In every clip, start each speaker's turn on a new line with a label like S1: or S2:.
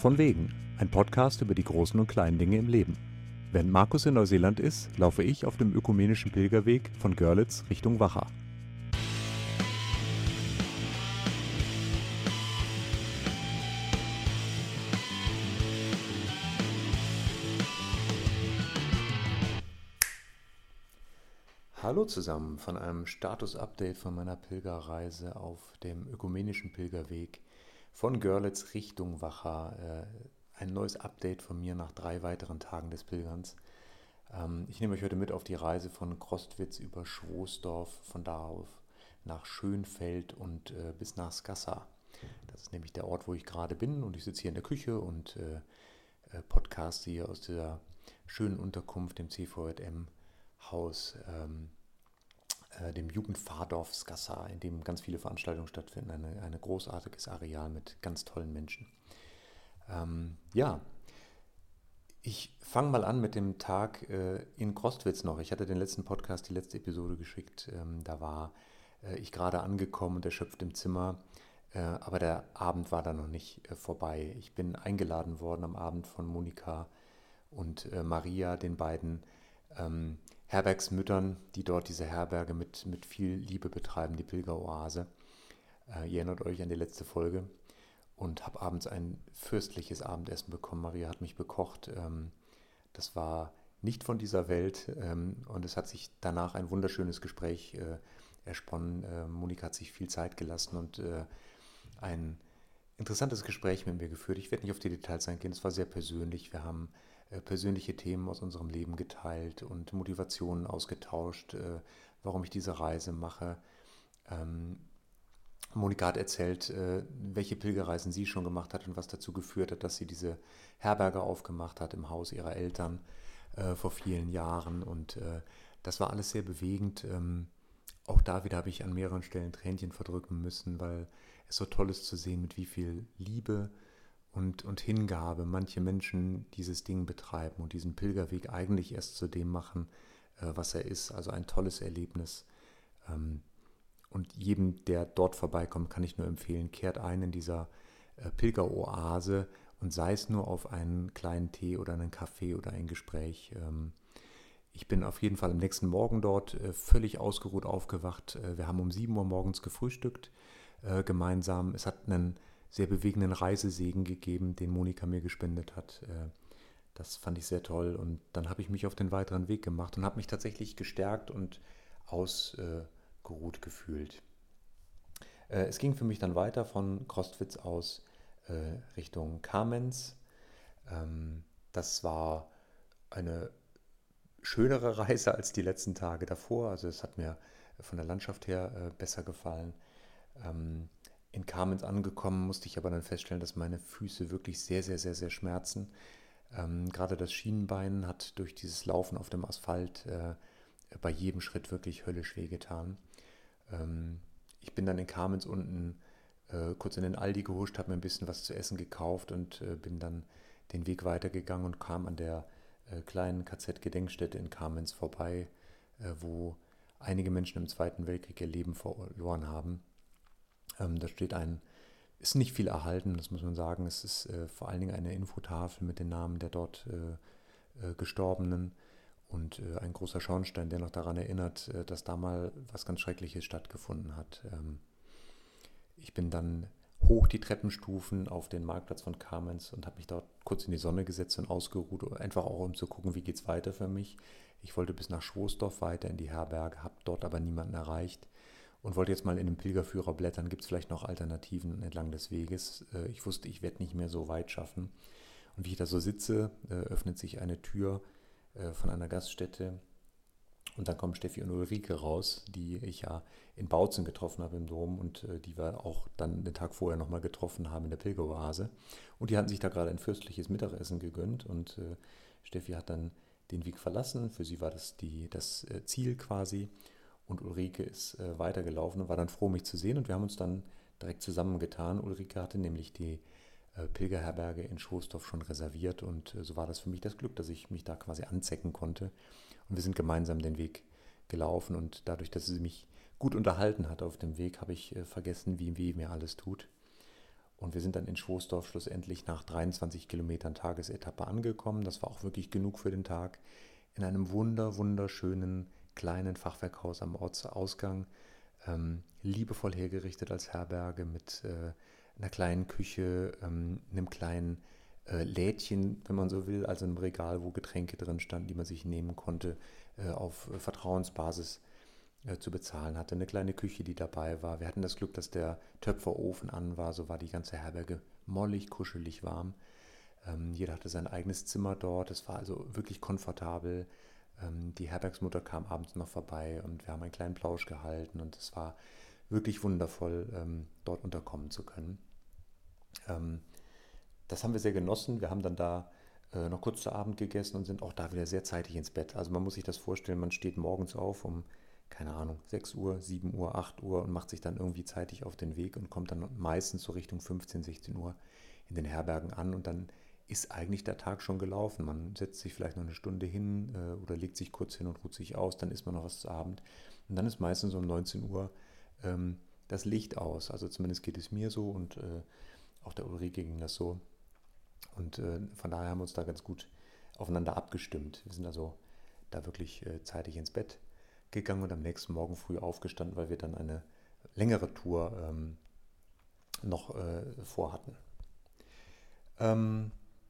S1: Von Wegen, ein Podcast über die großen und kleinen Dinge im Leben. Während Markus in Neuseeland ist, laufe ich auf dem ökumenischen Pilgerweg von Görlitz Richtung Wacha. Hallo zusammen von einem Status-Update von meiner Pilgerreise auf dem ökumenischen Pilgerweg von Görlitz Richtung Wacha. Ein neues Update von mir nach 3 weiteren Tagen des Pilgerns. Ich nehme euch heute mit auf die Reise von Crostwitz über Schwoesdorf, von da auf nach Schönfeld und bis nach Skassa. Das ist nämlich der Ort, wo ich gerade bin, und ich sitze hier in der Küche und podcaste hier aus dieser schönen Unterkunft, dem CVJM-Haus, dem Jugendpfarrdorf Skassa, in dem ganz viele Veranstaltungen stattfinden. Ein großartiges Areal mit ganz tollen Menschen. Ich fange mal an mit dem Tag in Crostwitz noch. Ich hatte den letzten Podcast, die letzte Episode geschickt. Da war ich gerade angekommen und erschöpft im Zimmer. Aber der Abend war da noch nicht vorbei. Ich bin eingeladen worden am Abend von Monika und Maria, den beiden Herbergsmüttern, die dort diese Herberge mit viel Liebe betreiben, die Pilgeroase. Ihr erinnert euch an die letzte Folge. Und habe abends ein fürstliches Abendessen bekommen. Maria hat mich bekocht. Das war nicht von dieser Welt. Und es hat sich danach ein wunderschönes Gespräch ersponnen. Monika hat sich viel Zeit gelassen und ein interessantes Gespräch mit mir geführt. Ich werde nicht auf die Details eingehen. Es war sehr persönlich. Wir haben persönliche Themen aus unserem Leben geteilt und Motivationen ausgetauscht, warum ich diese Reise mache. Monika hat erzählt, welche Pilgerreisen sie schon gemacht hat und was dazu geführt hat, dass sie diese Herberge aufgemacht hat im Haus ihrer Eltern vor vielen Jahren. Und das war alles sehr bewegend. Auch da wieder habe ich an mehreren Stellen Tränchen verdrücken müssen, weil es so toll ist zu sehen, mit wie viel Liebe und Hingabe manche Menschen dieses Ding betreiben und diesen Pilgerweg eigentlich erst zu dem machen, was er ist. Also ein tolles Erlebnis. Und jedem, der dort vorbeikommt, kann ich nur empfehlen, kehrt ein in dieser Pilgeroase und sei es nur auf einen kleinen Tee oder einen Kaffee oder ein Gespräch. Ich bin auf jeden Fall am nächsten Morgen dort völlig ausgeruht aufgewacht. Wir haben um 7 Uhr morgens gefrühstückt gemeinsam. Es hat einen sehr bewegenden Reisesegen gegeben, den Monika mir gespendet hat. Das fand ich sehr toll. Und dann habe ich mich auf den weiteren Weg gemacht und habe mich tatsächlich gestärkt und ausgeruht gefühlt. Es ging für mich dann weiter von Crostwitz aus Richtung Kamenz. Das war eine schönere Reise als die letzten Tage davor. Also es hat mir von der Landschaft her besser gefallen. In Kamenz angekommen musste ich aber dann feststellen, dass meine Füße wirklich sehr, sehr, sehr, sehr schmerzen. Gerade das Schienenbein hat durch dieses Laufen auf dem Asphalt bei jedem Schritt wirklich höllisch wehgetan. Ich bin dann in Kamenz unten kurz in den Aldi gehuscht, habe mir ein bisschen was zu essen gekauft und bin dann den Weg weitergegangen und kam an der kleinen KZ-Gedenkstätte in Kamenz vorbei, wo einige Menschen im Zweiten Weltkrieg ihr Leben verloren haben. Da ist nicht viel erhalten, das muss man sagen. Es ist vor allen Dingen eine Infotafel mit den Namen der dort Gestorbenen und ein großer Schornstein, der noch daran erinnert, dass da mal was ganz Schreckliches stattgefunden hat. Ich bin dann hoch die Treppenstufen auf den Marktplatz von Kamenz und habe mich dort kurz in die Sonne gesetzt und ausgeruht, einfach auch um zu gucken, wie geht es weiter für mich. Ich wollte bis nach Schwoesdorf weiter in die Herberge, habe dort aber niemanden erreicht und wollte jetzt mal in dem Pilgerführer blättern, gibt es vielleicht noch Alternativen entlang des Weges. Ich wusste, ich werde nicht mehr so weit schaffen. Und wie ich da so sitze, öffnet sich eine Tür von einer Gaststätte und dann kommen Steffi und Ulrike raus, die ich ja in Bautzen getroffen habe im Dom und die wir auch dann den Tag vorher nochmal getroffen haben in der Pilgeroase. Und die hatten sich da gerade ein fürstliches Mittagessen gegönnt und Steffi hat dann den Weg verlassen. Für sie war das das Ziel quasi. Und Ulrike ist weitergelaufen und war dann froh, mich zu sehen. Und wir haben uns dann direkt zusammengetan. Ulrike hatte nämlich die Pilgerherberge in Schwoesdorf schon reserviert. Und so war das für mich das Glück, dass ich mich da quasi anzecken konnte. Und wir sind gemeinsam den Weg gelaufen. Und dadurch, dass sie mich gut unterhalten hat auf dem Weg, habe ich vergessen, wie weh mir alles tut. Und wir sind dann in Schoßdorf schlussendlich nach 23 Kilometern Tagesetappe angekommen. Das war auch wirklich genug für den Tag. In einem wunderschönen kleinen Fachwerkhaus am Ortsausgang, liebevoll hergerichtet als Herberge mit einer kleinen Küche, einem kleinen Lädchen, wenn man so will, also einem Regal, wo Getränke drin standen, die man sich nehmen konnte, auf Vertrauensbasis zu bezahlen hatte. Eine kleine Küche, die dabei war. Wir hatten das Glück, dass der Töpferofen an war, so war die ganze Herberge mollig, kuschelig warm. Jeder hatte sein eigenes Zimmer dort, es war also wirklich komfortabel. Die Herbergsmutter kam abends noch vorbei und wir haben einen kleinen Plausch gehalten und es war wirklich wundervoll, dort unterkommen zu können. Ähm, Das haben wir sehr genossen. Wir haben dann da noch kurz zu Abend gegessen und sind auch da wieder sehr zeitig ins Bett. Also man muss sich das vorstellen, man steht morgens auf um, keine Ahnung, 6 Uhr, 7 Uhr, 8 Uhr und macht sich dann irgendwie zeitig auf den Weg und kommt dann meistens so Richtung 15, 16 Uhr in den Herbergen an und dann ist eigentlich der Tag schon gelaufen. Man setzt sich vielleicht noch eine Stunde hin oder legt sich kurz hin und ruht sich aus, dann isst man noch was zu Abend und dann ist meistens um 19 Uhr das Licht aus. Also zumindest geht es mir so und auch der Ulrike ging das so. Und von daher haben wir uns da ganz gut aufeinander abgestimmt. Wir sind also da wirklich zeitig ins Bett gegangen und am nächsten Morgen früh aufgestanden, weil wir dann eine längere Tour noch vorhatten. Ähm,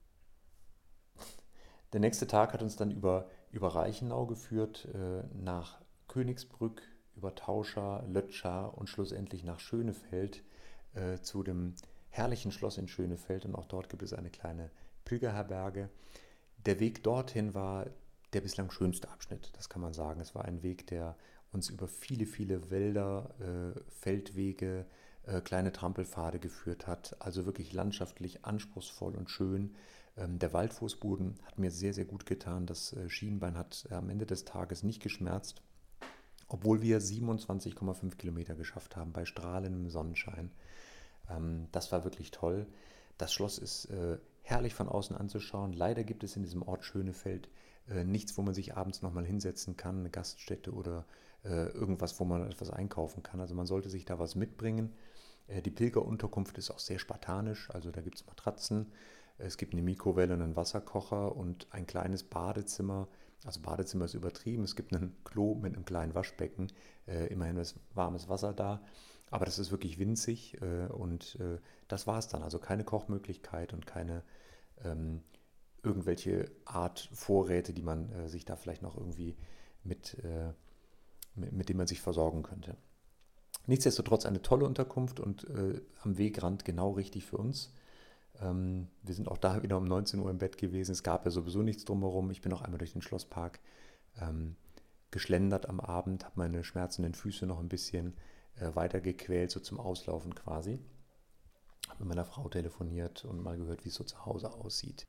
S1: Der nächste Tag hat uns dann über Reichenau geführt, nach Königsbrück, über Tauscha, Lötschar und schlussendlich nach Schönefeld zu dem herrlichen Schloss in Schönefeld. Und auch dort gibt es eine kleine Pilgerherberge. Der Weg dorthin war der bislang schönste Abschnitt, das kann man sagen. Es war ein Weg, der uns über viele Wälder, Feldwege, kleine Trampelpfade geführt hat. Also wirklich landschaftlich anspruchsvoll und schön. Der Waldfußboden hat mir sehr gut getan. Das Schienbein hat am Ende des Tages nicht geschmerzt, obwohl wir 27,5 Kilometer geschafft haben bei strahlendem Sonnenschein. Das war wirklich toll. Das Schloss ist herrlich von außen anzuschauen. Leider gibt es in diesem Ort Schönefeld nichts, wo man sich abends nochmal hinsetzen kann, eine Gaststätte oder irgendwas, wo man etwas einkaufen kann. Also man sollte sich da was mitbringen. Die Pilgerunterkunft ist auch sehr spartanisch, also da gibt es Matratzen, es gibt eine Mikrowelle und einen Wasserkocher und ein kleines Badezimmer. Also Badezimmer ist übertrieben, es gibt ein Klo mit einem kleinen Waschbecken, immerhin ist warmes Wasser da, aber das ist wirklich winzig und das war es dann. Also keine Kochmöglichkeit und keine ähm, irgendwelche Art Vorräte, die man sich da vielleicht noch irgendwie mit, mit dem man sich versorgen könnte. Nichtsdestotrotz eine tolle Unterkunft und am Wegrand genau richtig für uns. Wir sind auch da wieder um 19 Uhr im Bett gewesen. Es gab ja sowieso nichts drumherum. Ich bin auch einmal durch den Schlosspark ähm, geschlendert am Abend, habe meine schmerzenden Füße noch ein bisschen weiter gequält, so zum Auslaufen quasi. Habe mit meiner Frau telefoniert und mal gehört, wie es so zu Hause aussieht.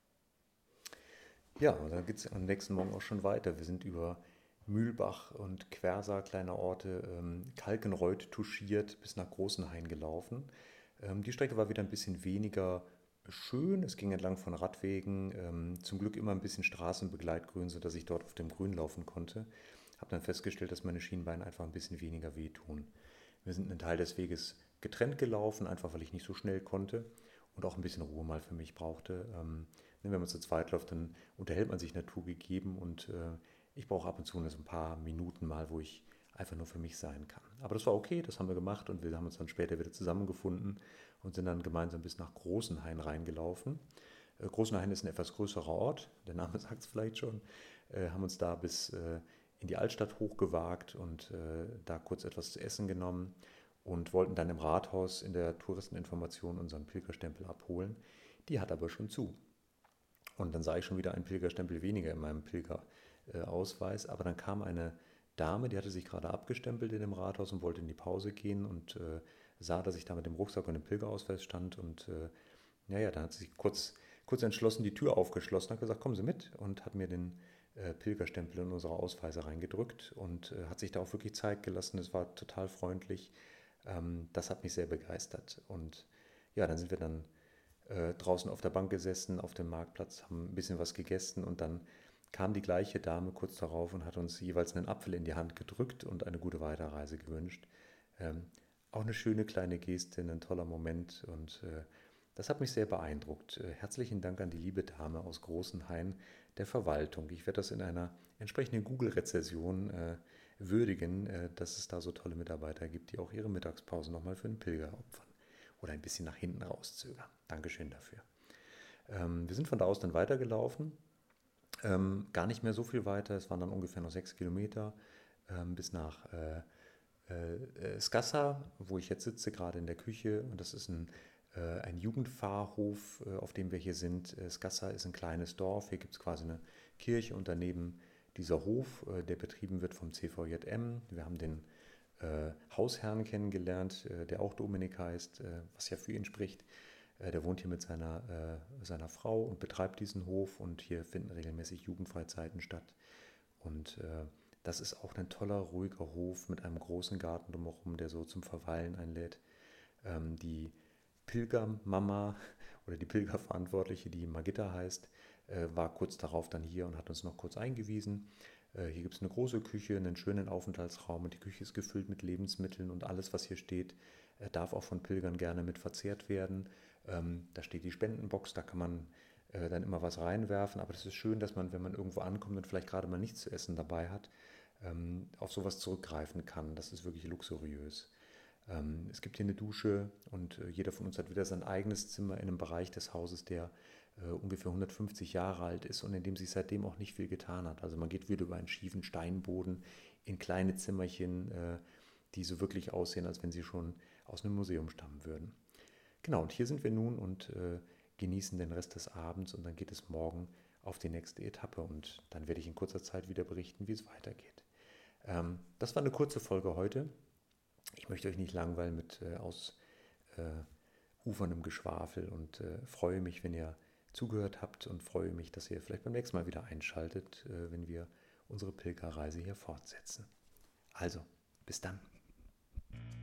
S1: Ja, und dann geht es am nächsten Morgen auch schon weiter. Wir sind über Mühlbach und Quersa, kleine Orte, Kalkenreuth touchiert bis nach Großenhain gelaufen. Die Strecke war wieder ein bisschen weniger schön. Es ging entlang von Radwegen, zum Glück immer ein bisschen Straßenbegleitgrün, sodass ich dort auf dem Grün laufen konnte. Habe dann festgestellt, dass meine Schienbeine einfach ein bisschen weniger wehtun. Wir sind einen Teil des Weges getrennt gelaufen, einfach weil ich nicht so schnell konnte und auch ein bisschen Ruhe mal für mich brauchte. Wenn man zu zweit läuft, dann unterhält man sich naturgegeben und ich brauche ab und zu so ein paar Minuten mal, wo ich einfach nur für mich sein kann. Aber das war okay, das haben wir gemacht und wir haben uns dann später wieder zusammengefunden und sind dann gemeinsam bis nach Großenhain reingelaufen. Großenhain ist ein etwas größerer Ort, der Name sagt es vielleicht schon, haben uns da bis in die Altstadt hochgewagt und da kurz etwas zu essen genommen und wollten dann im Rathaus in der Touristeninformation unseren Pilgerstempel abholen. Die hat aber schon zu. Und dann sah ich schon wieder einen Pilgerstempel weniger in meinem Pilgerausweis. Aber dann kam eine Dame, die hatte sich gerade abgestempelt in dem Rathaus und wollte in die Pause gehen und sah, dass ich da mit dem Rucksack und dem Pilgerausweis stand. Und naja, dann hat sie sich kurz entschlossen die Tür aufgeschlossen, hat gesagt, kommen Sie mit und hat mir den Pilgerstempel in unsere Ausweise reingedrückt und hat sich da auch wirklich Zeit gelassen. Es war total freundlich. Das hat mich sehr begeistert. Und ja, dann sind wir dann draußen auf der Bank gesessen, auf dem Marktplatz, haben ein bisschen was gegessen und dann kam die gleiche Dame kurz darauf und hat uns jeweils einen Apfel in die Hand gedrückt und eine gute Weiterreise gewünscht. Ähm, Auch eine schöne kleine Geste, ein toller Moment und Das hat mich sehr beeindruckt. Herzlichen Dank an die liebe Dame aus Großenhain der Verwaltung. Ich werde das in einer entsprechenden Google-Rezession würdigen, dass es da so tolle Mitarbeiter gibt, die auch ihre Mittagspause nochmal für einen Pilger opfern oder ein bisschen nach hinten rauszögern. Dankeschön dafür. Wir sind von da aus dann weitergelaufen, gar nicht mehr so viel weiter, es waren dann ungefähr noch 6 Kilometer bis nach Skassa, wo ich jetzt sitze, gerade in der Küche. Und das ist ein Jugendpfarrhof, auf dem wir hier sind. Skassa ist ein kleines Dorf. Hier gibt es quasi eine Kirche und daneben dieser Hof, der betrieben wird vom CVJM. Wir haben den Hausherrn kennengelernt, der auch Dominik heißt, was ja für ihn spricht. Der wohnt hier mit seiner Frau und betreibt diesen Hof und hier finden regelmäßig Jugendfreizeiten statt. Und das ist auch ein toller, ruhiger Hof mit einem großen Garten drumherum, der so zum Verweilen einlädt. Die Pilgermama oder die Pilgerverantwortliche, die Magitta heißt, war kurz darauf dann hier und hat uns noch kurz eingewiesen. Hier gibt es eine große Küche, einen schönen Aufenthaltsraum und die Küche ist gefüllt mit Lebensmitteln und alles, was hier steht, darf auch von Pilgern gerne mit verzehrt werden. Da steht die Spendenbox, da kann man dann immer was reinwerfen, aber das ist schön, dass man, wenn man irgendwo ankommt und vielleicht gerade mal nichts zu essen dabei hat, auf sowas zurückgreifen kann. Das ist wirklich luxuriös. Es gibt hier eine Dusche und jeder von uns hat wieder sein eigenes Zimmer in einem Bereich des Hauses, der ungefähr 150 Jahre alt ist und in dem sich seitdem auch nicht viel getan hat. Also man geht wieder über einen schiefen Steinboden in kleine Zimmerchen, die so wirklich aussehen, als wenn sie schon aus einem Museum stammen würden. Genau, und hier sind wir nun und genießen den Rest des Abends und dann geht es morgen auf die nächste Etappe und dann werde ich in kurzer Zeit wieder berichten, wie es weitergeht. Das war eine kurze Folge heute. Ich möchte euch nicht langweilen mit ausuferndem Geschwafel und freue mich, wenn ihr zugehört habt und freue mich, dass ihr vielleicht beim nächsten Mal wieder einschaltet, wenn wir unsere Pilgerreise hier fortsetzen. Also, bis dann.